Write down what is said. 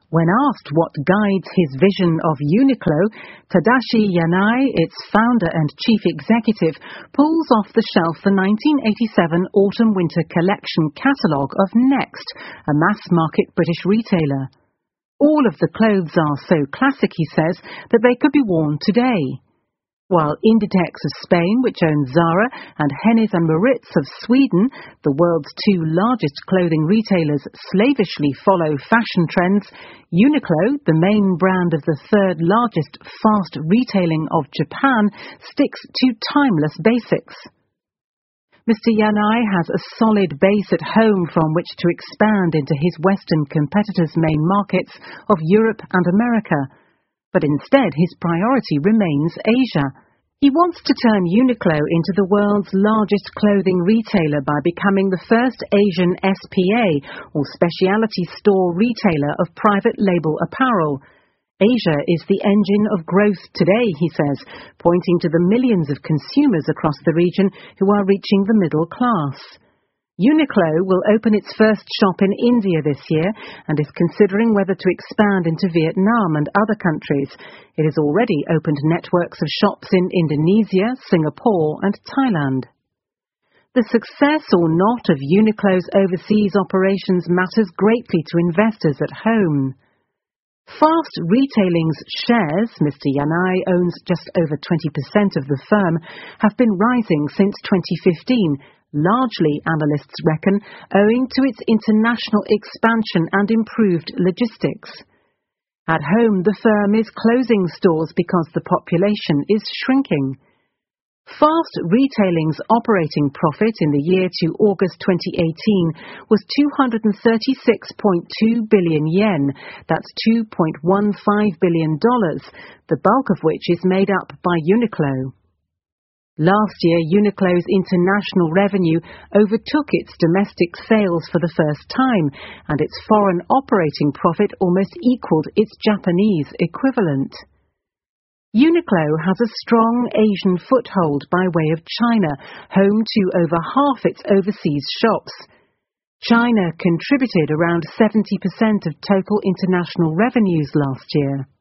When asked what guides his vision of Uniqlo, Tadashi Yanai, its founder and chief executive, pulls off the shelf the 1987 Autumn-Winter Collection catalogue of Next, a mass-market British retailer. All of the clothes are so classic, he says, that they could be worn today. While Inditex of Spain, which owns Zara, and Hennes and Mauritz of Sweden, the world's two largest clothing retailers, slavishly follow fashion trends, Uniqlo, the main brand of the third largest fast retailing of Japan, sticks to timeless basics. Mr. Yanai has a solid base at home from which to expand into his Western competitors' main markets of Europe and America. But instead his priority remains Asia. He wants to turn Uniqlo into the world's largest clothing retailer by becoming the first Asian SPA, or specialty store retailer of private label apparel. Asia is the engine of growth today, he says, pointing to the millions of consumers across the region who are reaching the middle class. Uniqlo will open its first shop in India this year and is considering whether to expand into Vietnam and other countries. It has already opened networks of shops in Indonesia, Singapore and Thailand. The success or not of Uniqlo's overseas operations matters greatly to investors at home. Fast Retailing's shares, Mr. Yanai owns just over 20% of the firm, have been rising since 2015, largely, analysts reckon, owing to its international expansion and improved logistics. At home, the firm is closing stores because the population is shrinking. Fast Retailing's operating profit in the year to August 2018 was 236.2 billion yen, that's $2.15 billion, the bulk of which is made up by Uniqlo. Last year, Uniqlo's international revenue overtook its domestic sales for the first time, and its foreign operating profit almost equaled its Japanese equivalent. Uniqlo has a strong Asian foothold by way of China, home to over half its overseas shops. China contributed around 70% of total international revenues last year.